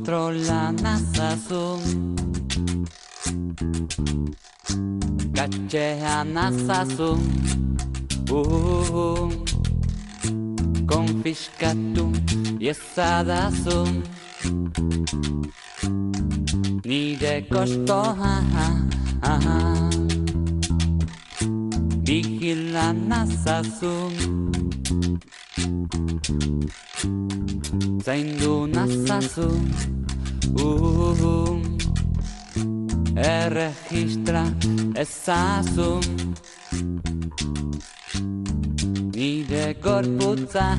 kontrola nazazu, katxean nazazu, konfiskatu iezadazu, nire kostoa, vigila nazazu, zaindu nazazu, erregistra ezazu, nire gorputza,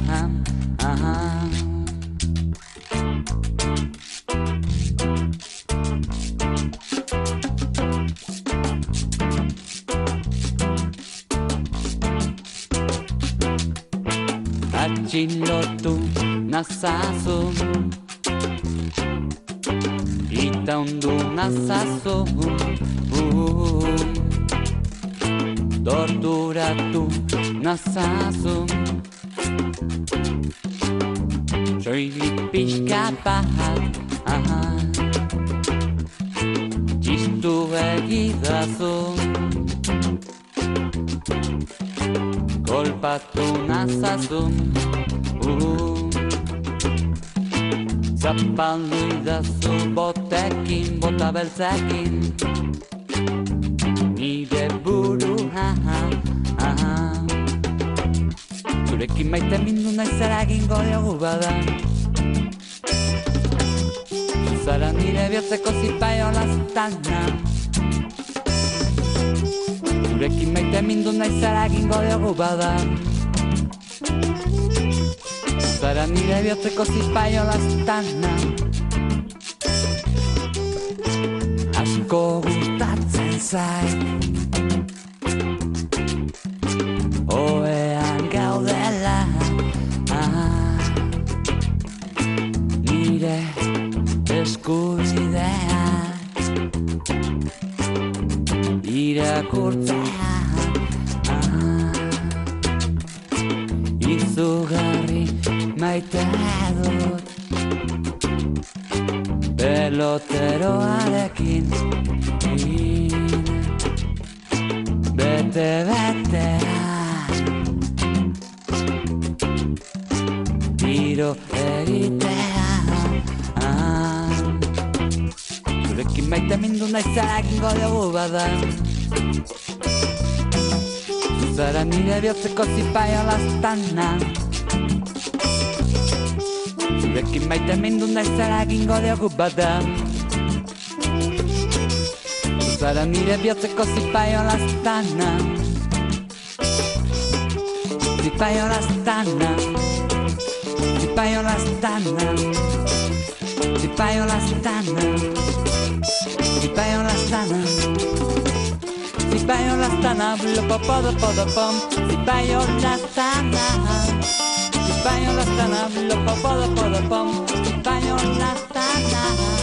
atxilotu nazazu, itaundu nazazu, torturatu nazazu, soilik pixka bat, txistu egidazu, kolpatu nazazu, zapaldu idazu botekin, bota beltzekin, nire burua, zurekin maite mindu naizera egingo diogu bada, zara nire bihotzeko zipaio laztana, zurekin maite mindu naizera egingo diogu bada, zara nire bihotzeko zipaio laztana, asko gustatzen zait, oean gaudela, nire eskubidea irakurtzea, izugarri maite dut, peloteroarekin bete-betea, tiro egitea, zurekin maite mindu naizera egingo diogu bada, zara nire bihotzeko zipaio laztana, zurekin maite mindu naizera egingo diogu bada, zara nire bihotzeko zipaio laztana, zipaio laztana, zipaio laztana, zipaio laztana, zipaio laztana, zipaio laztana, blopopodopodopom, zipaio laztana, zipaio laztana, blopopodopodopom, zipaio laztana.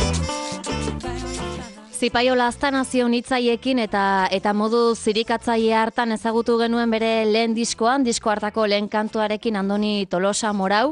Zipaio Laztana zion hitzaiekin eta modu zirikatzaile hartan ezagutu genuen bere lehen diskoan, disko hartako lehen kantuarekin Andoni Tolosa Morau,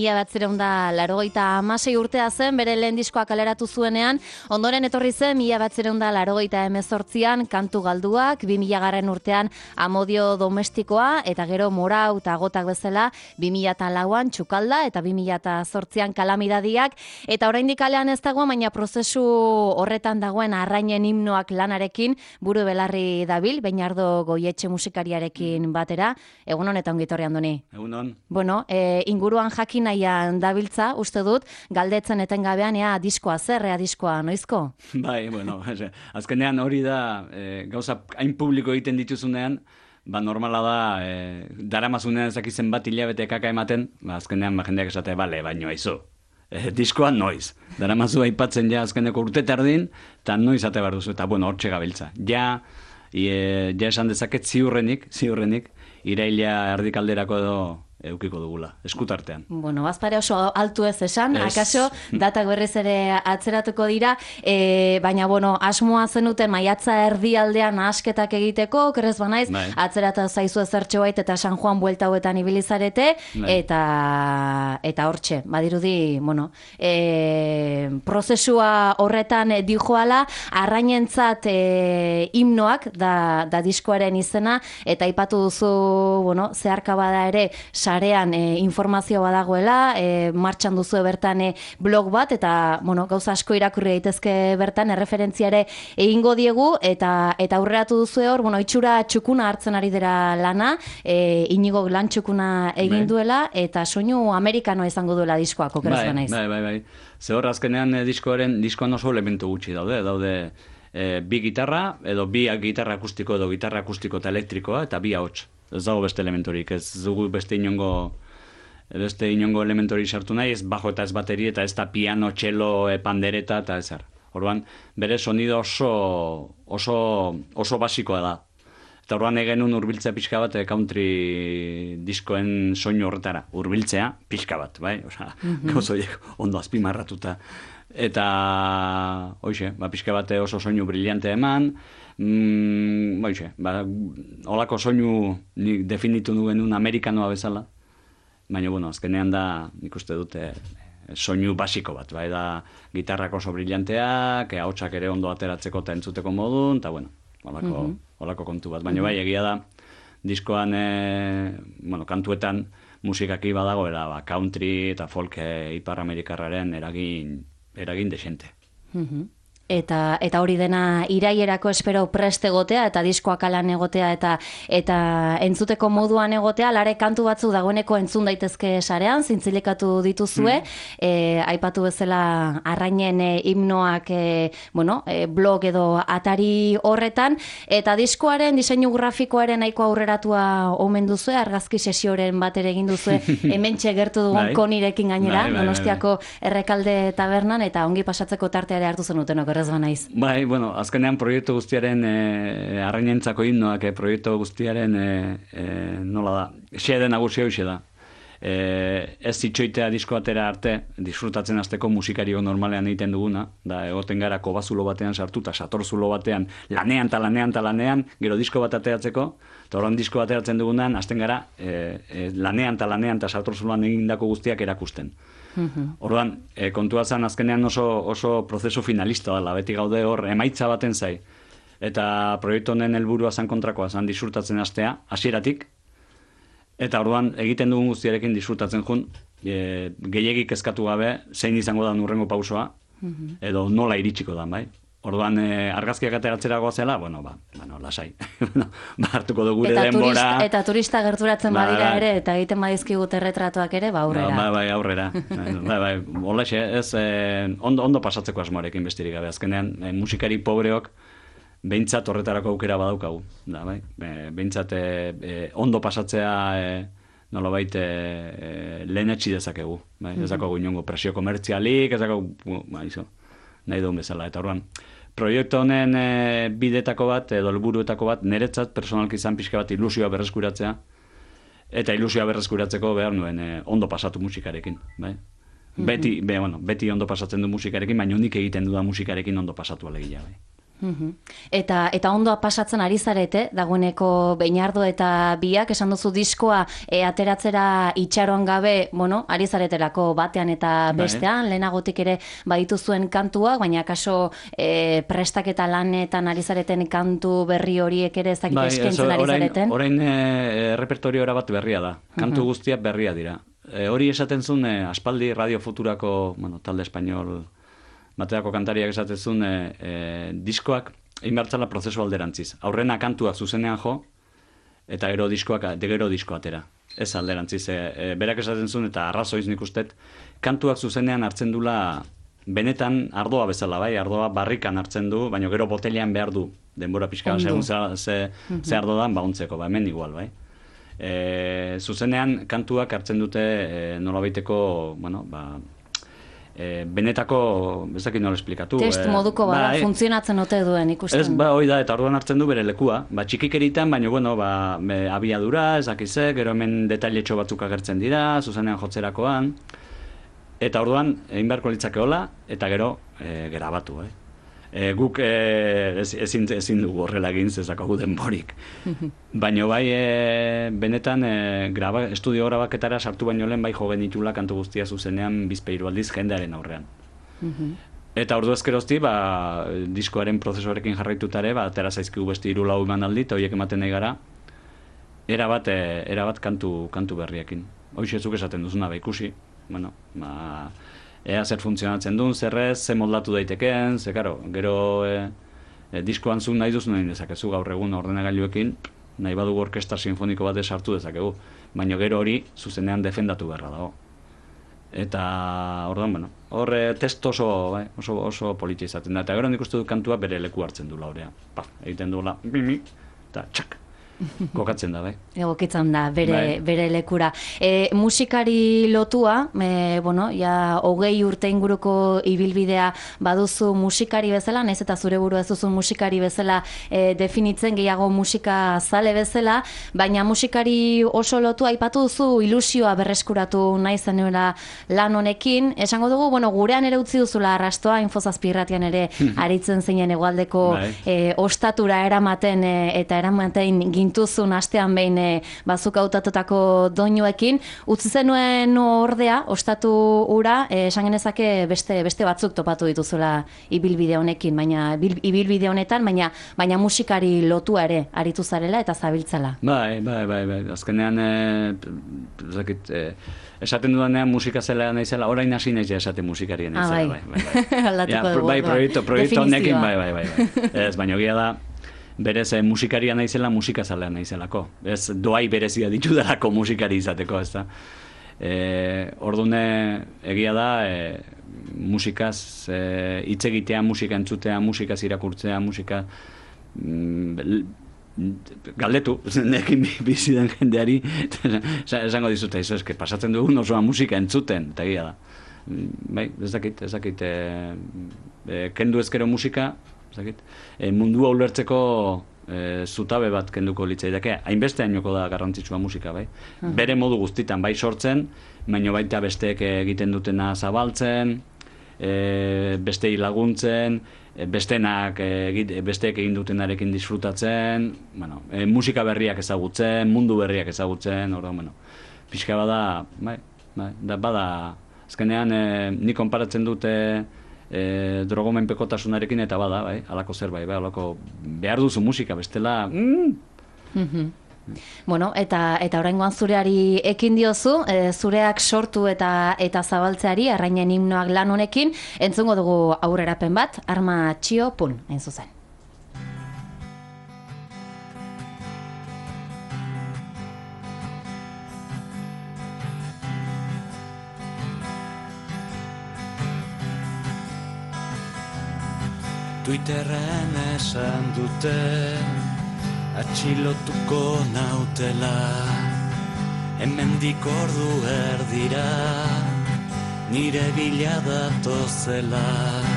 1986 urtea zen bere lehen diskoa kaleratu zuenean, ondoren etorri zen 1988an Kantu Galduak, 2000 urtean Amodio Domestikoa, eta gero Morau eta Gotak bezala 2004an Txukalda eta 2008an Kalamidadiak, eta oraindik kalean ez dago, baina prozesu horretan dagoen Arrainen himnoak lanarekin buru belarri dabil, Beinardo Goietxe musikariarekin batera. Egunon eta ongi etorri Andoni. Egunon. Bueno, inguruan jakin nahian dabiltza, uste dut, galdetzen etengabean ea diskoa zer, ea diskoa noizko? Bai, bueno, azkenean hori da, gauza hain publiko egiten dituzunean, normala da, daramazunean ezakizen bat hilabete kaka ematen, azkenean jendeak esate, bale, baino aizu. Diskoa noiz. Daramazu aipatzen ja azkeneko urte tardin, eta noiz ate behar duzu, eta bueno, hortxe gabiltza. Ja esan dezaket ziurrenik, iraila erdikalderako edo eukiko dugula, eskutartean. Bueno, bazpare oso altu ez esan, Ez. akaso datak berriz ere atzeratuko dira, baina, bueno, asmoa zenuten maiatza erdialdean asketak egiteko, kerrez banaiz, Bai. atzerata zaizu ezertxo bait eta San Juan buelta hauetan ibilizarete, Bai. eta hortxe, badirudi, bueno, prozesua horretan dijoala, arrainentzat himnoak da diskoaren izena, eta aipatu duzu, bueno, zeharka bada ere, sarean informazio badagoela, martxan duzu bertan blog bat, eta, bueno, gauza asko irakurri daitezke bertan, erreferentziare egingo diegu, eta aurreratu duzu hor, bueno, itxura txukuna hartzen ari dira lana, inigo lan txukuna egin duela, eta soinu amerikanoa izango duela diskoak, okeraz banaiz. Bai. Ze hor, azkenean diskoan oso elementu gutxi daude bi gitarra, edo bi gitarra akustiko edo gitarra akustiko eta elektrikoa, eta bi ahots. Ez dago beste elementorik, ez dugu beste inongo elementori sartu nahi, ez bajo eta ez bateri, eta ez da piano, txelo, pandereta, eta ezer. Orduan, bere sonido oso basikoa da. Eta orduan egenun urbiltzea pixka bat country diskoen soinu horretara. Urbiltzea pixka bat, bai? Osa, gauzoiek ondo azpimarratuta. Eta, hoxe, pixka bat oso soinu brillante eman, holako soinu nik definitu nuen amerikanoa bezala, baina, bueno, azkenean da, nik uste dute, soinu basiko bat, bai, da gitarrak oso brillanteak, ahotsak ere ondo ateratzeko eta entzuteko modun, eta, bueno, holako kontu bat. Baina, bai, egia da, diskoan, kantuetan musikaki badagoela, country eta folk ipar-amerikarraren eragin desente. Eta hori dena iraierako espero prest egotea, eta diskoak alan egotea, eta entzuteko moduan egotea, lare kantu batzu dagoeneko entzun daitezke sarean, zintzilikatu dituzue, aipatu bezala arrainen himnoak, blog edo atari horretan, eta diskoaren diseinu grafikoaren nahiko aurreratua omen duzue, argazki sesioren bat ere egin duzue, hementxe gertu dugun Konirekin gainera, Donostiako Errekalde tabernan, eta ongi pasatzeko tarteare hartu zenuten, okerrez banaiz. Bai, bueno, azkenean proiektu guztiaren arrainentzako himnoak, proiektu guztiaren nola da, xede nagusia hoxe da. Ez itxoitea disko batera arte, disfrutatzen hasteko musikario normalean egiten duguna, da egoten gara kobazulo batean sartuta, satorzulo batean, lanean, gero disko bat ateratzeko, eta horren disko bat ateratzen dugunan, hasten gara lanean eta satorzuloan egindako guztiak erakusten. Orduan, kontua zen azkenean oso prozesu finalista dela, beti gaude hor emaitza baten zai. Eta proiektu honen helburua zen kontrakoa, zen disfrutatzen hastea, hasieratik. Eta orduan, egiten dugun guztiarekin disfrutatzen jun, gehiegik kezkatu gabe, zein izango da hurrengo pausoa, edo nola iritsiko da, bai? Orduan, argazkiak ateratzera goazela, lasai. Hartuko dugu gure denbora. Eta turista gerturatzen badira ere, eta egiten badizkigut erretratuak ere, aurrera. Bai, aurrera. Olaxe, ez, ondo pasatzeko asmoarekin bestirik gabe. Azkenean, musikari pobreok, behintzat horretarako aukera badaukagu. Behintzat, ondo pasatzea, nolabait, lehenetxi dezakegu. Ez dago inongo presio komertzialik, ez dago, nahi duen bezala. Eta orduan, proiektu honen bidetako bat, edo helburuetako bat, niretzat personalki izan pixka bat ilusioa berreskuratzea, eta ilusioa berreskuratzeko behar nuen ondo pasatu musikarekin. Beti ondo pasatzen du musikarekin, baina unik egiten du da musikarekin ondo pasatu alegia. Eta ondoa pasatzen ari zarete, dagoeneko Beñardo eta biak, esan duzu diskoa ateratzera itxaroan gabe, ari zaretelako batean eta bestean, lehenagotik ere baditu zuen kantuak, baina kaso prestaketa lanetan ari zareten kantu berri horiek ere ezakit eskentzen ari zareten? Orain repertoriora bat berria da, kantu guztiak berria dira. Hori esaten zuen aspaldi Radio Futurako talde espainol bateako kantariak esatezun diskoak inbertzala prozesu alderantziz. Aurrena kantuak zuzenean jo, eta gero disko atera. Ez alderantziz. Berak esaten zuen, eta arrazoiz nik ustet, kantuak zuzenean hartzen dula benetan ardoa bezala, bai? Ardoa barrikan hartzen du, baina gero botelean behar du. Denbora pixka, segun ze ardo da, bauntzeko, hemen igual, bai? Zuzenean kantuak hartzen dute nolabaiteko, benetako, ez dakit nola esplikatu. Test moduko bada, funtzionatzen ote duen ikusten. Ez, hoi da, eta orduan hartzen du bere lekua. Txikikeritan, baina, bueno, abiadura, ez dakizek, gero hemen detailetxo batzuk agertzen dira, zuzenean jotzerakoan. Eta orduan, egin beharko litzakeola, eta gero, grabatu, Guk ezin dugu horrela egin zezakagu denborik. Baina bai, benetan, estudio grabaketara sartu baino lehen bai jo genitula kantu guztia zuzenean bizpeiru aldiz jendearen aurrean. Eta ordu ezkerozti, diskoaren prozesuarekin jarraitutare, atera zaizkigu beste 3-4 emanaldi, eta horiek ematen nahi gara, erabat kantu berriekin. Hoxe zuk esaten duzuna, ikusi, bueno, ea zer funtzionatzen duen, zerrez, ze moldatu daitekeen, ze, karo, gero diskoan zuk nahi duzu nahi dezakezu gaur egun ordenagailuekin, nahi badugu orkestra sinfoniko bat sartu dezakegu, baina gero hori zuzenean defendatu beharra dago. Eta orduan, bueno, hor test oso politia izaten da, eta gero nik uste dut kantua bere leku hartzen du laurea. Egiten duela, bimi, eta txak. Kokatzen da, bai. Egokitzen da, bere lekura. Musikari lotua, bueno, ja, 20 urte inguruko ibilbidea baduzu musikari bezala, naiz eta zure buru ez duzu musikari bezala definitzen, gehiago musika zale bezala, baina musikari oso lotua aipatu duzu ilusioa berreskuratu nahi zenuela lan honekin. Esango dugu, bueno, gurean ere utzi duzula arrastoa, Infosazpirratian ere aritzen zeinen hegoaldeko ostatura eramaten eta eramaten gintuzun astean behin bazuk hautatutako doinuekin, utzi zenuen ordea, ostatu ura, esan genezake beste batzuk topatu dituzula ibilbide honekin, ibilbide honetan, baina musikari lotua ere aritu zarela eta zabiltzala. Bai, azkenean, esaten dudanean musika zela naizela, orain hasi naiz esaten musikarien naizela, Aldatuko dugu. Bai, proiektu honekin, bai. Ez, baina egia da, berez musikaria naizela, musikazalea naizelako. Ez doai berezia ditudalako musikari izateko, ez da. Ordune egia da, musikaz hitz egitea, musika entzutea, musikaz irakurtzea, musika galdetu, nekin bizi den jendeari, esango dizute, eske pasatzen dugun osoa musika entzuten, eta egia da. Bai, ez dakit, kendu ezkero musika, mundua ulertzeko zutabe bat kenduko litzaidake, hainbeste hainoko da garrantzitsua musika, bai? Bere modu guztitan, bai sortzen, baina baita besteek egiten dutena zabaltzen, bestei laguntzen, besteek egin dutenarekin disfrutatzen, musika berriak ezagutzen, mundu berriak ezagutzen, orduan, pixka bada, azkenean, ni konparatzen dute drogomenpekotasunarekin eta bada, halako zerbait, halako behar duzu musika, bestela... Bueno, eta oraingoan zureari ekin diozu, zureak sortu eta zabaltzeari, Arrainen himnoak lan honekin, entzungo dugu aurrerapen bat, Arma Txio, pun, hain zuzen. Twitterren esan dute atxilotuko nautela, hemendik ordu erdira nire bila datozela.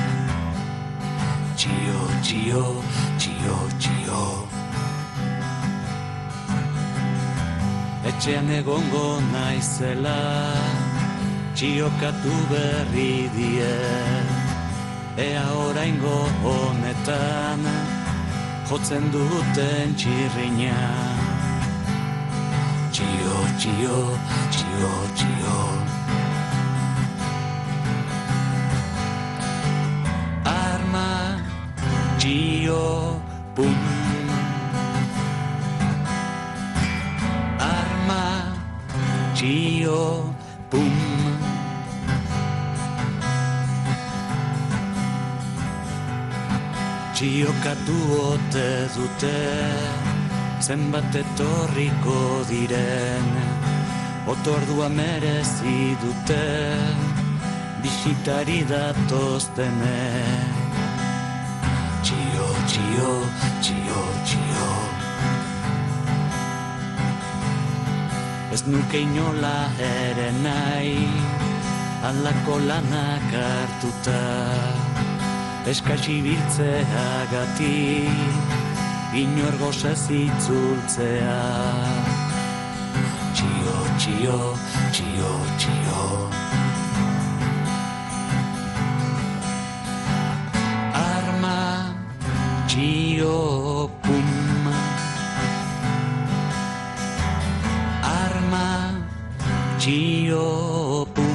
Txio, txio, txio, txio, etxean egongo naizela, txiokatu berri die. Ea oraingo honetan jotzen duten txirrina. Txio, txio, txio, txio. Arma, txio, pum. Arma, txio, pum. Txiokatu ote dute, zenbat etorriko diren, otordua merezi dute, bisitari datoztene. Txio, txio, txio, txio. Ez nuke inola ere nahi, Alako lanak hartuta, eskasi biltzeagatik, inor gozez itzultzea. Txio, txio, txio, txio. Arma, txio, pum. Arma, txio, pum.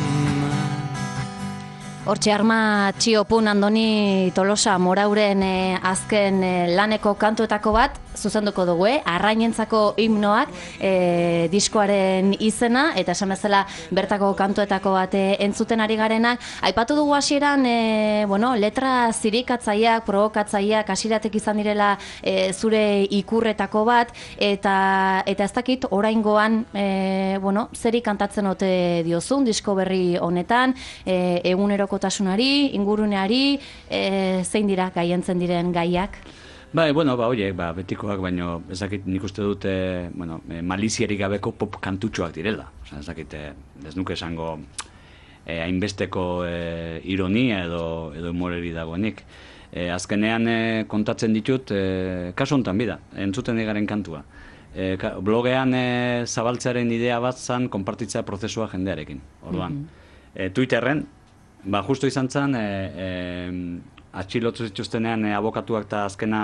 Hortxe arma txiopun Andoni Tolosa Morauren azken laneko kantuetako bat, zuzenduko dugu, arrainentzako himnoak diskoaren izena, eta esan bezala bertako kantuetako bat entzuten ari garenak. Aipatu dugu hasieran, letra zirikatzaileak, provokatzaileak hasiratek izan direla zure ikurretako bat, eta ez dakit oraingoan zeri kantatzen ote diozun disko berri honetan, egunerokotasunari, inguruneari, zein dira gaientzen diren gaiak? Horiek, betikoak, baino ezakit nik uste dut, maliziarik gabeko pop kantutxoak direla. Ez dakit, ez nuke esango hainbesteko ironia edo humoreri dagoenik. Azkenean kontatzen ditut, kasu honetan bida, entzuten egaren kantua. Blogean zabaltzearen idea bat zan konpartitzea prozesua jendearekin. Orduan, Twitterren, justu izan zen, atxilotu zituztenean abokatuak eta azkena,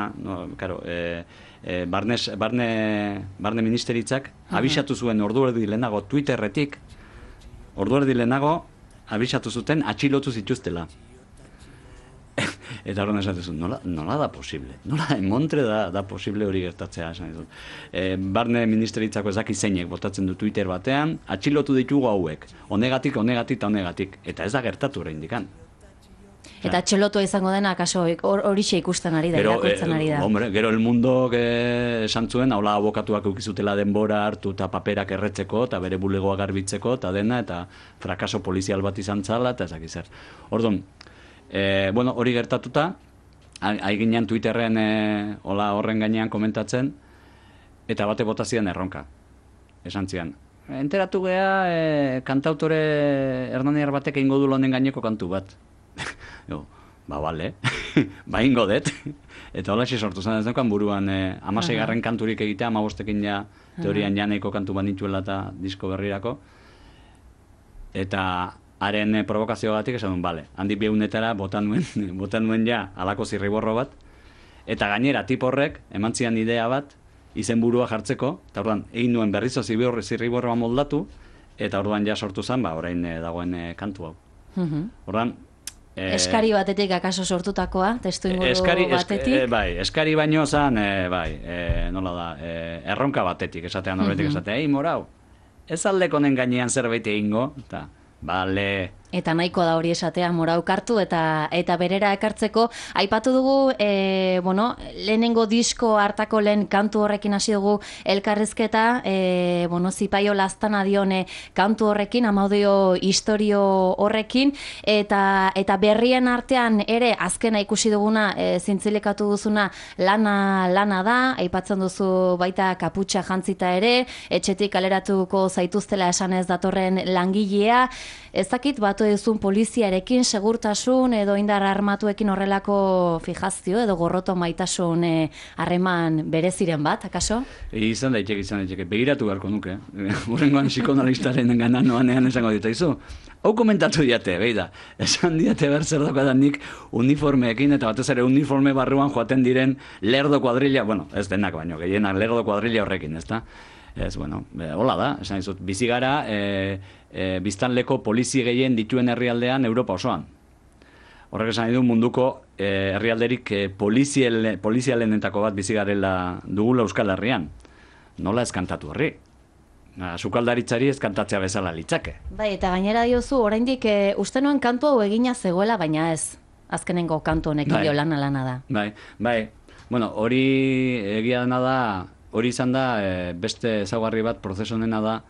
barne ministeritzak, abisatu zuen ordu erdi lehenago Twitterretik, abisatu zuten atxilotu zituztela. Eta horren esaten zuen, nola da posible? Nola emontre da posible hori gertatzea, esan dut. Barne ministeritzako ezaki zeinek botatzen du Twitter batean, atxilotu ditugu hauek, honegatik, eta ez da gertatu oraindikan. Eta txelotua izango dena, kaso horixe ikusten ari da, irakurtzen ari da. Gero el mundo esan zuen, haula abokatuak eukizutela denbora hartu eta paperak erretzeko, eta bere bulegoa garbitzeko, eta dena, eta frakaso polizial bat izan zala, eta ezak izan. Orduan, hori gertatuta, haiginean Twitterren horren gainean komentatzen, eta bate botazioan erronka. Esan zian, enteratu gea kantautore hernaniar batek egingo du honen gaineko kantu bat. Bale, ingo dut. Eta hola sortu zen ez dukan buruan 16. kanturik egitea, 15ekin ja teorian janeiko kantu banituela eta disko berrirako. Eta haren provokazioagatik esan duen, bale, handik biunetara botan nuen ja alako zirriborro bat, eta gainera tip horrek eman zian idea bat, izenburua jartzeko, eta orduan egin nuen berrizo zirriborroa moldatu, eta orduan ja sortu zen, orain dagoen kantu hau. Orduan, eskari batetik akaso sortutakoa, testu inguru batetik? Eskari baino zen, nola da, erronka batetik, esatean horretik esatea, morau, ez aldeko honen gainean zerbait egingo, eta, bale. Eta nahiko da hori esatea, morau kartu eta berera ekartzeko. Aipatu dugu, lehenengo disko hartako lehen kantu horrekin hasi dugu elkarrizketa, zipaio lastana dione kantu horrekin, amaudio historio horrekin, eta berrien artean ere azkena ikusi duguna, zintzilikatu duzuna lana da, aipatzen duzu baita kaputxa jantzita ere, etxetik kaleratuko zaituztela esanez datorren langilea, ez dakit batu duzun poliziarekin, segurtasun edo indar armatuekin horrelako fijazio edo gorroto maitasun harreman bereziren bat, akaso? Izan daiteke, begiratu beharko nuke. Horrengoan psikoanalistaren gana noanean esango ditaizu. Hau komentatu diate, beida. Esan diate zer daukadan nik uniformeekin, eta batez ere uniforme barruan joaten diren lerdo kuadrilla, ez denak baino, gehienak lerdo kuadrilla horrekin, ezta? Ez, hola da, esan dizut, bizi gara, biztanleko polizi gehien dituen herrialdean Europa osoan. Horrek esan du munduko herrialderik polizialenetako bat bizi garela dugula Euskal Herrian. Nola ez kantatu horri? Sukaldaritzari ez kantatzea bezala litzake. Bai, eta gainera diozu, oraindik uste nuen kantu hau egina zegoela, baina ez. Azkenengo kantu honekin lana da. Bai. Hori egia dena da, hori izan da, beste ezaugarri bat prozesu honena da,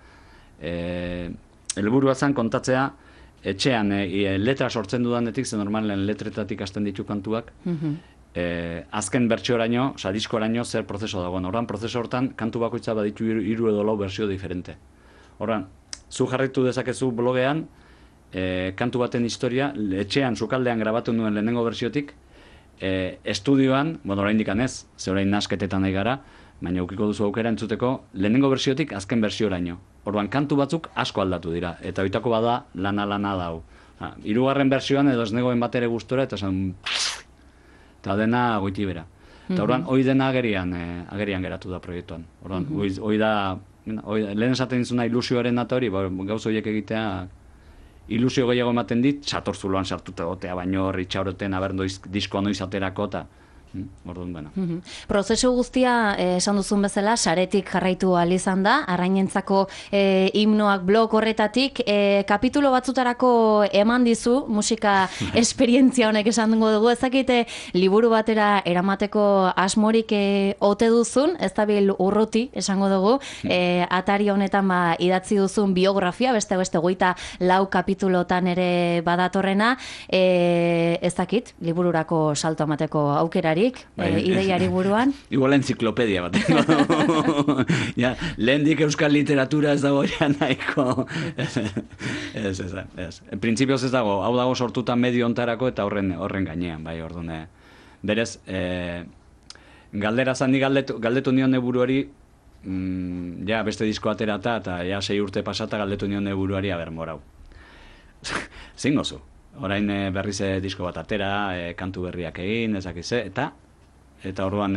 helburua zen kontatzea, etxean letra sortzen dudanetik, ze normalen letretatik hasten ditu kantuak, azken bertsioraino, diskoraino zer prozeso dagoen. Horran, prozeso hortan, kantu bakoitza baditu 3 edo 4 bersio diferente. Horran, zu jarritu dezakezu blogean, kantu baten historia, etxean, sukaldean grabatu nuen lehenengo bertsiotik, estudioan, oraindik ez, ze orain nasketetan nahi gara, baina ukiko duzu aukera entzuteko, lehenengo bertsiotik azken bertsioraino. Orduan, kantu batzuk asko aldatu dira, eta oitako bada lana dau. Hirugarren bertsioan edo ez negoen bat ere gustora, eta eta dena goiti bera. Eta orduan, hoi dena agerian geratu da proiektuan. Orduan, hoi da, lehen esaten dizuna ilusioaren data hori, gauz horiek egitea, ilusio gehiago ematen dit, satorzuloan sartuta gotea, baino horri txauroten, diskoa noiz aterako, eta orduan, bueno. Prozesu guztia, esan duzun bezala, saretik jarraitu ahal izan da, arrainentzako himnoak blog horretatik, kapitulo batzutarako eman dizu, musika esperientzia honek esan dugu, ezakite liburu batera eramateko asmorik ote duzun, ez dabil urruti esango dugu, atari honetan idatzi duzun biografia, beste 24 kapitulotan ere badatorrena, ez dakit, libururako salto emateko aukerarik, ideiari buruan? Igual entziklopedia bat. Ja, lehendik euskal literatura ez dago ja nahiko. Ez. En principios ez dago, hau dago sortuta medio ontarako eta horren gainean, bai, ordune. Berez, galdera zandi galdetu nion buruari, ja, beste disko aterata, eta ja 6 urte pasata galdetu nion buruari, morau. Zein gozu? Orain berriz disko bat atera, kantu berriak egin, ezakize, eta orduan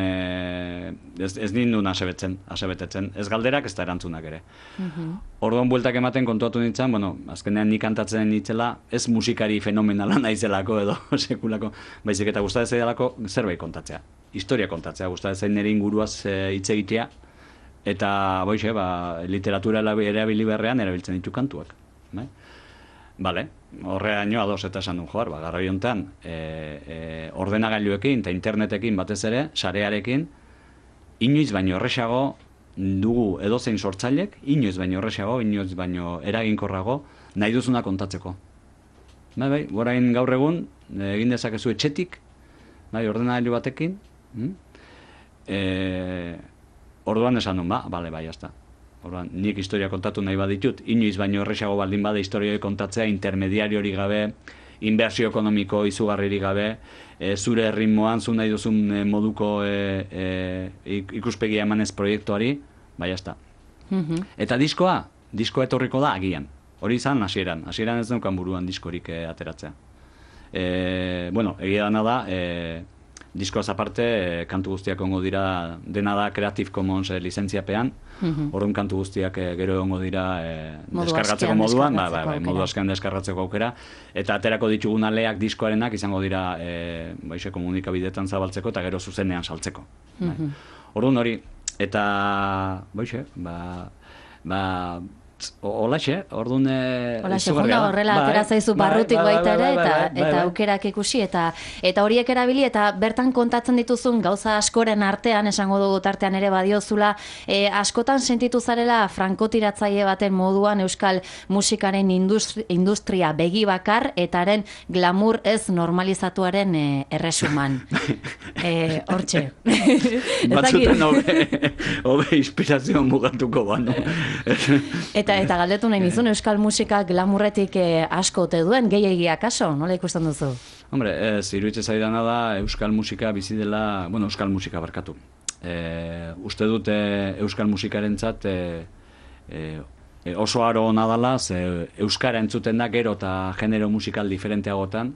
ez nindun asebetetzen, ez galderak ez da erantzunak ere. Orduan bueltak ematen kontuatu nintzen, azkenean nik kantatzen nintzela, ez musikari fenomenala naizelako edo sekulako, baizik eta gustatzen zaidalako zerbait kontatzea, historia kontatzea, gustatzen zain nire inguruaz hitz egitea, eta literatura erabili beharrean erabiltzen ditu kantuak. Bale, horreaino ados eta esan duen joar, garrai honetan, ordenagailuekin eta internetekin batez ere, sarearekin, inoiz baino erresago dugu edozein sortzailek, inoiz baino erresago, inoiz baino eraginkorrago, nahi duzuna kontatzeko. Orain gaur egun, egin dezakezu etxetik, ordenagailu batekin, orduan esan duen, bale, jazta. Orduan, nik historia kontatu nahi baditut, inoiz baino erresago baldin bada historioi kontatzea, intermediariori gabe, inbertsio ekonomiko izugarriri gabe, zure ritmoan, zu nahi duzun moduko ikuspegia emanez proiektuari, jazta. Eta diskoa etorriko da agian. Hori izan hasieran ez daukan buruan diskorik ateratzea. Egia dana da, diskoaz aparte, kantu guztiak ongo dira, dena da Creative Commons lizentziapean, orduan kantu guztiak gero ongo dira deskargatzeko moduan, modu askean deskargatzeko aukera, eta aterako ditugun aleak diskoarenak izango dira komunikabideetan zabaltzeko eta gero zuzenean saltzeko. Orduan hori, eta Olaxe, orduan... Olaxe, horrela atera zaizu barrutik baita ere, eta aukerak ikusi, eta horiek erabili, eta bertan kontatzen dituzun gauza askoren artean, esango dugu tartean ere badiozula, askotan sentitu zarela frankotiratzaile baten moduan euskal musikaren industria begi bakar, eta haren glamour ez normalizatuaren erresuman. Hortxe. Batzutan hobe inspirazioan mugatuko banu. Eta galdetu nahi nizun, euskal musika glamurretik asko ote duen, gehiagia kaso, nola ikusten duzu? Hombre, iruditzen zaidana da euskal musika bizi dela, euskal musika barkatu. Uste dut euskal musikarentzat oso aro hona dela, euskara entzuten da gero eta genero musikal diferenteagotan,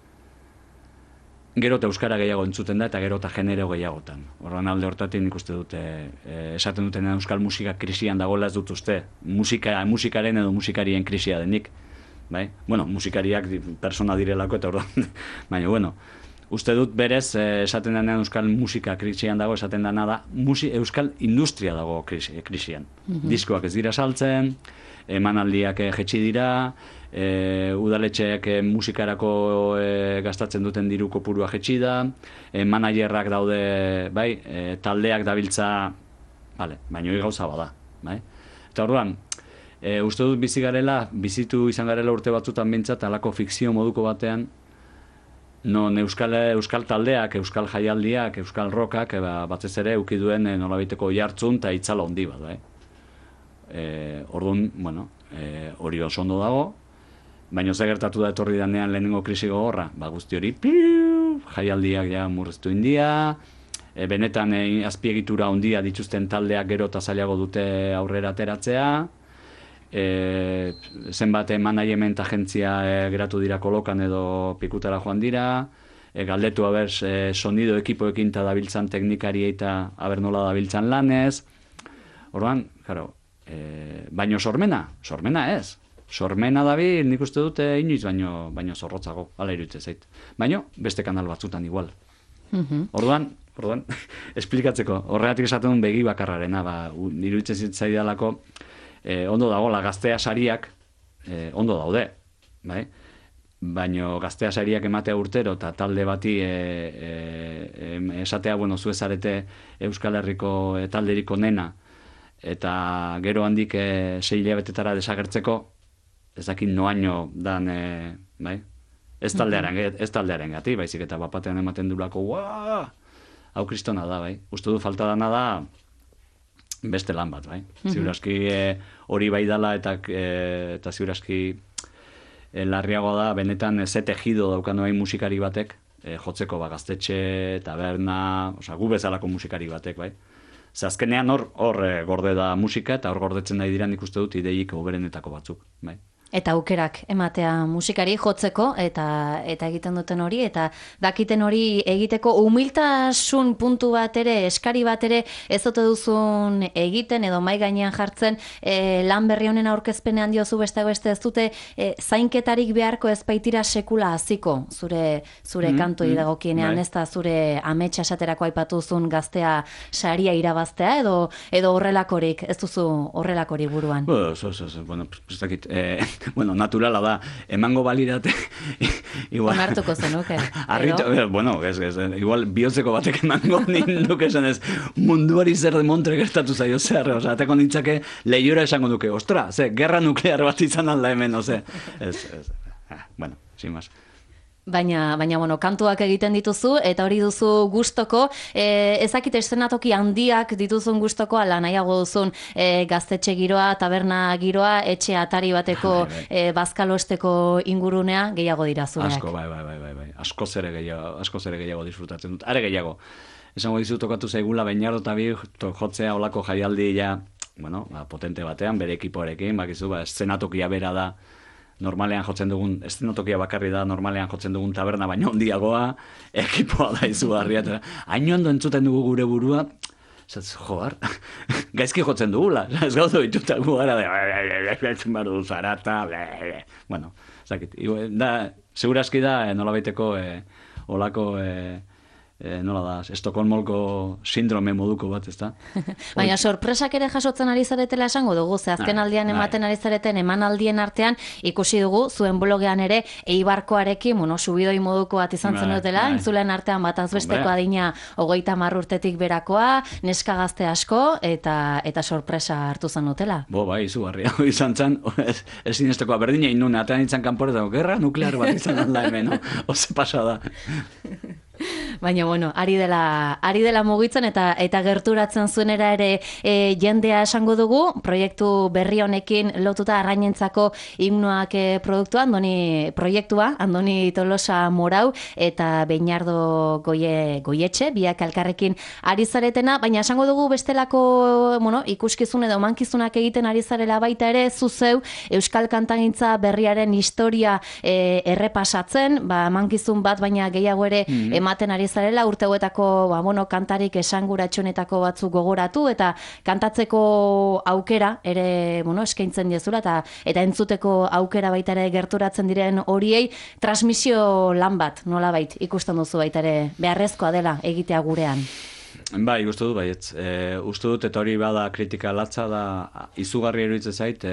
gero eta euskara gehiago entzuten da eta gero eta genero gehiagotan. Horren alde hortatik nik uste dute esaten duten euskal musika krisian dagoela ez dut uste. Musikaren edo musikarien krisia denik. Musikariak persona direlako eta horren. Baina, uste dut berez esaten denean euskal musika krisian dago, esaten dena da euskal industria dago krisian. Diskoak ez dira saltzen, emanaldiak jetxi dira, udaletxeak musikarako gastatzen duten diru kopurua jetxi da, managerrak daude, taldeak dabiltza, baina hori gauza bada. Eta orduan, uste dut bizitu izan garela urte batzutan bintzat, alako fikzio moduko batean, non euskal taldeak, euskal jaialdiak, euskal rockak, batez ere eukiduen nolabiteko jartzun eta itzala handi bat. Orduan, hori oso ondo dago, Baina ze gertatu da etorri danean lehenengo krisi gogorra, guzti hori, jaialdiak ja murriztu india, benetan azpiegitura handia dituzten taldeak gero eta zailago dute aurrera ateratzea, zenbat management agentzia geratu dira kolokan edo pikutara joan dira, galdetu haber sonido ekipoekin eta dabiltzan teknikari eta haber nola dabiltzan lanez. Orduan, claro, baino sormena ez. Sormena dabil, nik uste dute inoiz baino zorrotzago, hala iruditzen zait. Baino, beste kanal batzutan igual. Orduan, esplikatzeko, horregatik esaten duen begi bakarrarena, iruditzen zaidalako, ondo dagoela gaztea sariak, ondo daude, bai? Baino gaztea sariak ematea urtero eta talde bati esatea, bueno, zu ezarete Euskal Herriko talderiko nena, eta gero handik 6 hilabetetara desagertzeko, ez dakit noaino dan, bai? Ez taldearen gati, baizik eta bapatean ematen durako, hau kristona da, bai? Uste du falta dana da beste lan bat, bai? Ziuraski hori bai dala eta ziuraski larriagoa da, benetan ze tejido daukan bai musikari batek, jotzeko gaztetxe, taberna, gu bezalako musikari batek, bai? Ze azkenean hor gorde da musika eta hor gordetzen nahi dira nik uste dut ideik hoberenetako batzuk, bai? Eta aukerak ematea musikari jotzeko eta egiten duten hori, eta dakiten hori egiteko humiltasun puntu bat ere, eskari bat ere ez ote duzun egiten edo mai gainean jartzen, lan berri honen aurkezpenean diozu beste ez dute zainketarik beharko ez baitira sekula hasiko zure kantoi dagokienean, ez da zure ametsa esaterako aipatuzun gaztea saria irabaztea edo horrelakorik, ez duzu horrelakorik buruan. Bueno, ez dakit, bueno, naturala da, emango balirate onartuko zenuke. Bueno, igual bihotzeko batek emango ninduk esan ez, munduari zer demontre gertatu zaio zer, ateko nintzake lehiora esango duke, ostra, gerra nuklear bat izan alda hemen, bueno, sin más. Baina, bueno, kantuak egiten dituzu, eta hori duzu gustoko, ezakit eszenatoki handiak dituzun gustoko, ala nahiago duzun gaztetxe giroa, taberna giroa, etxe atari bateko bazkalosteko ingurunea, gehiago dira zureak. Asko, bai. Askoz ere gehiago disfrutatzen dut. Are gehiago. Esango dizu tokatu zaigula, Beñardo eta bi jotzea olako jaialdi ja, bueno, potente batean, bere ekipoarekin, bakizu, eszenatokia bera da, normalean jotzen dugun, eszenatokia bakarri da, normalean jotzen dugun taberna, baina ondiagoa, ekipoa da izugarria. Hain ondo entzuten dugu gure burua, joar, gaizki jotzen dugula, ez gaudu ditutak gara, baru zarata, bueno, zakit, da, seguraski da, nolabaiteko, olako, nola da, Estokolmoko sindrome moduko bat, ez da? Baina sorpresak ere jasotzen ari zaretela esango dugu, ze azken aldian ematen ari zareten emanaldien artean ikusi dugu, zuen blogean ere Eibarkoarekin, subidoi moduko bat izan zen dutela, entzulen artean bataz besteko adina 30 urtetik berakoa, neska gazte asko, eta sorpresa hartu zen dutela. Bai, izugarria, izan zen, ez zinestekoa berdina inun, atean itzan kanporetako, gerra nuklear bat izan alda hemen, oze pasada. Baina, bueno, ari dela mugitzen eta gerturatzen zuenera ere jendea esango dugu, proiektu berri honekin lotuta Arrainentzako himnoak proiektua, Andoni Tolosa Morau eta Beñardo Goietxe, biak elkarrekin ari zaretena, baina esango dugu bestelako, ikuskizun edo mankizunak egiten ari zarela baita ere, zuzeu Euskal Kantagintza berriaren historia errepasatzen, mankizun bat baina gehiago ere ematen ari zarela, urte hauetako kantarik esanguratsuenetako batzuk gogoratu eta kantatzeko aukera ere eskaintzen diezula eta entzuteko aukera baita ere gerturatzen diren horiei transmisio lan bat nolabait ikusten duzu baita ere beharrezkoa dela egitea gurean. Bai, uste dut baietz. Uste dut eta hori bada kritika latza da izugarri iruditzen zait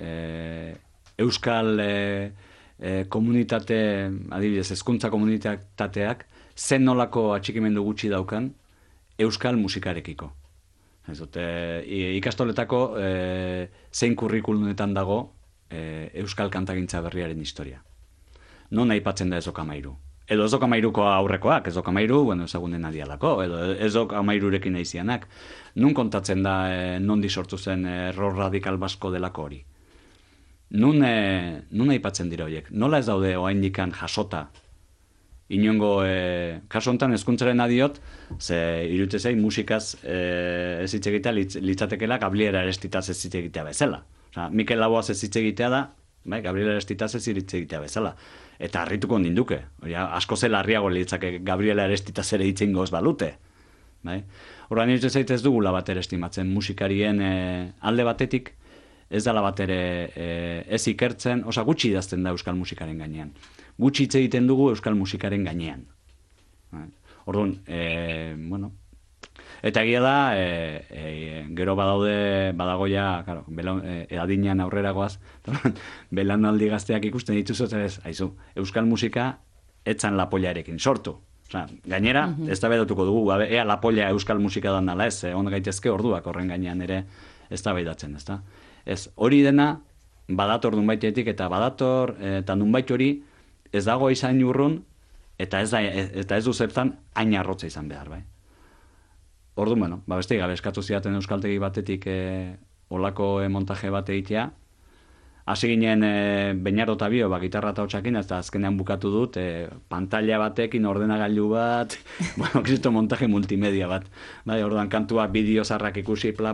Euskal komunitate, adibidez, hezkuntza komunitateak zen nolako atxikimendu gutxi daukan euskal musikarekiko. Ez dute, ikastoletako zein kurrikulunetan dago euskal kantagintza berriaren historia. Non aipatzen da Ezok Amairu. Edo Ezok Amairuko aurrekoak, Ezok Amairu, ezagunen adialako, edo Ezok Amairurekin aizianak. Nun kontatzen da nondi sortu zen error radikal basko delako hori. nun aipatzen dira horiek? Nola ez daude oraindikan jasota? Inongo, kasu honetan hezkuntzaren adiot, ze iruditzen zait musikaz ez hitz egitea litzatekeela Gabriela Arestitaz ez hitz egitea bezala. Osea, Mikel Laboaz ez hitz egitea da, bai, Gabriela Arestitaz ez hitz egitea bezala. Eta harrituko ninduke. Asko zela harriago litzake Gabriela Arestitaz ere hitz ingoz balute. Bai? Orduan iruditzen zait ez dugula bat ere estimatzen musikarien alde batetik ez dela bat ere ez ikertzen, gutxi idazten da euskal musikaren gainean. Gutxi hitz egiten dugu euskal musikaren gainean. Orduan, bueno, eta egia da, gero badagoia, claro, adinean aurreragoaz, belaunaldi gazteak ikusten dituzu, aizu, euskal musika etzan lapollarekin sortu. Gainera, ez da bedatuko dugu, ea lapolla euskal musika dan nala ez, on gaitezke orduak horren gainean ere ez da behidatzen, ez da? Ez, hori dena, badator nunbaitetik, eta badator, eta nunbait hori, ez dago izan urrun, eta ez du zertan hain arrotza izan behar, bai. Orduan, bueno, beste gabe eskatu zidaten euskaltegi batetik olako montaje bat egitea, hasi ginen Beñardo eta Bio, gitarra eta hotxakin, eta azkenean bukatu dut, pantalla batekin, ordenagailu bat, bueno, kristo montaje multimedia bat. Bai, orduan kantua bideo zarrak ikusi, pla,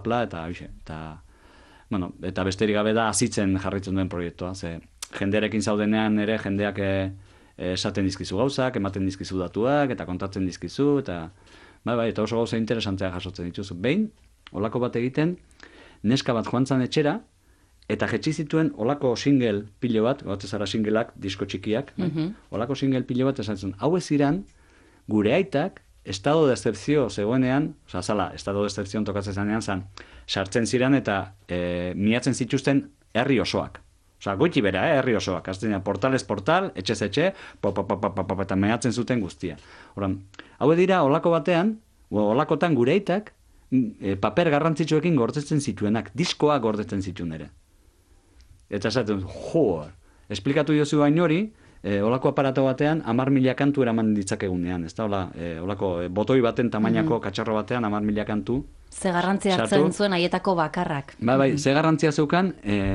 bueno, eta besterik gabe da azitzen jarritzen duen proiektua, ze jendearekin zaudenean ere jendeak esaten dizkizu gauzak, ematen dizkizu datuak, eta kontatzen dizkizu, eta eta oso gauza interesantzea jasotzen dituzu. Behin, olako bat egiten, neska bat joan zan etxera, eta jetzi zituen olako single pilo bat, gautez ara singleak, disko txikiak, olako single pilo bat esan zuen, hau ez iran, gure aitak, estado de excepzio zegoenean, estado de excepzio tokatzen zanean, sartzen ziren eta miatzen zituzten herri osoak. Goiti bera, herri osoak. Aztenean, portalez portal, etxez etxe, eta mehatzen zuten guztia. Horan, hau dira, olako batean, olakotan gure aitak, paper garrantzitsuekin gordetzen zituenak, diskoa gordetzen zituen ere. Eta esaten, esplikatu jozu baino hori, olako aparato batean, 10.000 kantu eraman ditzakegunean, ez da, olako botoi baten tamainako katxarro batean, 10.000 kantu. Ze garrantzia hartzen zuen haietako bakarrak. Bai, ze garrantzia zeukan,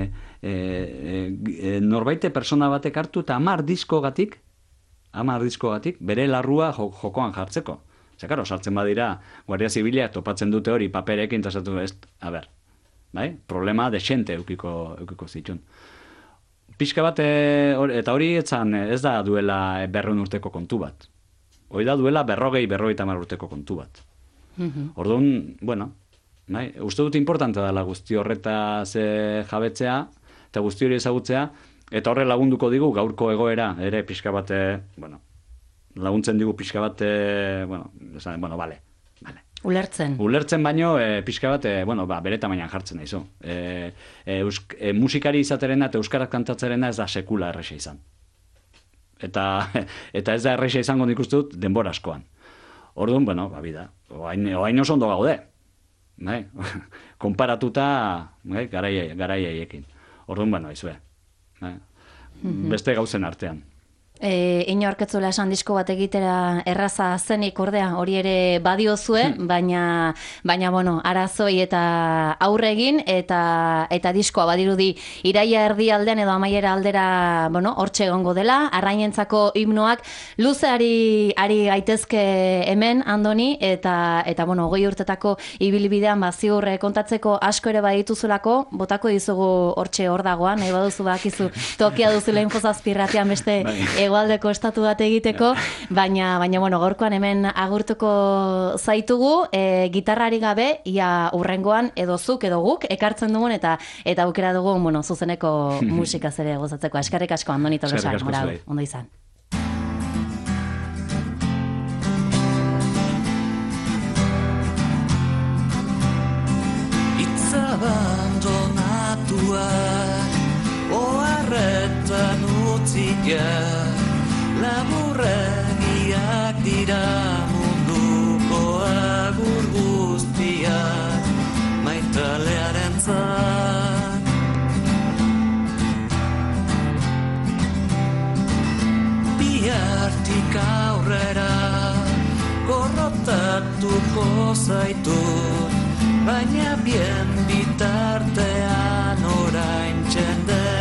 norbaite persona batek hartu eta 10 diskogatik, bere larrua jokoan jartzeko. Karo, sartzen badira, Guardia Zibila topatzen dute hori paperekin, eta zatu, problema desente eukiko zituen. Pixka bat, eta hori ez da duela 100 urteko kontu bat. Hori da duela 50 urteko kontu bat. Orduan, bueno, uste dut importante dela guzti horretaz jabetzea, eta guzti hori ezagutzea, eta horre lagunduko digu gaurko egoera, ere pixka bat, laguntzen digu pixka bat, bale. Ulertzen baino, pixka bat, bere tamainan jartzen daizu. Musikari izaterena eta euskarak kantatzerena ez da sekula erresa izan. Eta ez da erresa izango nik uste dut denbora askoan. Orduan, bida, oain oso ondo gaude. Konparatuta garai haiekin. Orduan, aizue. Beste gauzen artean. Ino arketzula esan disko bat egitera erraza zenik ordea hori ere badiozue, baina arazoi eta aurre egin eta diskoa badirudi iraia erdialdean edo amaiera aldera, hortxe egongo dela, arrainentzako himnoak luze ari gaitezke hemen, Andoni, eta 20 urtetako ibilbidean ziur kontatzeko asko ere badituzulako, botako dizugu hortxe hor dagoan, nahi baduzu bakizu tokia duzula infozazpirratian beste hegoaldeko estatu bat egiteko, baina gaurkoan hemen agurtuko zaitugu, gitarrari gabe, ia urrengoan edo zuk edo guk ekartzen dugun eta aukera dugu, zuzeneko musikaz ere gozatzeko. Eskerrik asko, Andoni Tolosa, morau, ondo izan. Abandonatuak oharretan utziak laburregiak dira munduko agur guztiak maitalearentzat. Bihartik aurrera gorrotatuko zaitut, baina bien bitartean orain txende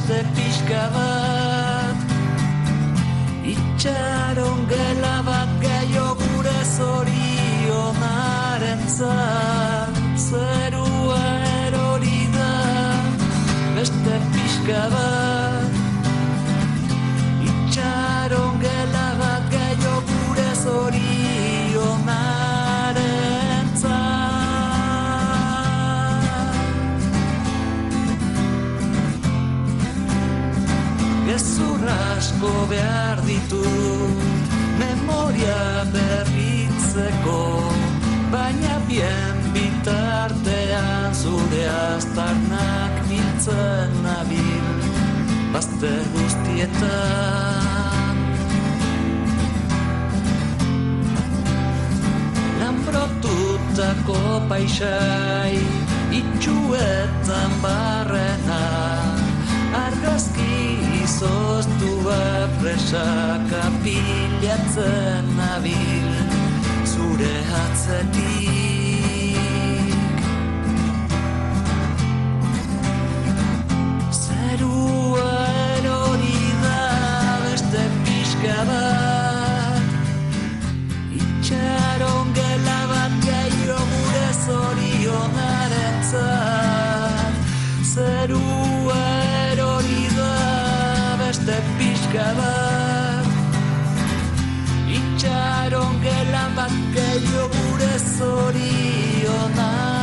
beste pixka bat. Itxaron gela bat gehiago gure zorionarentzat. Zerua erori da beste pixka bat. Itxaron gela bat gehiago gure zorionarentzat. Gezur asko behar ditut memoria berritzeko, baina bien bitartean zure aztarnak biltzen nabil bazter guztietan. Lanbrotutako paisai itxuetan barrena, argazki izoztua presaka pilatzen nabil zure atzetik. Zerua erori da beste pixka bat. Itxaron gela bat gehiago gure zorionarentzat. Zerua erori da beste pixka bat. Itxaron gela bat gehiago gure zorionarentzat.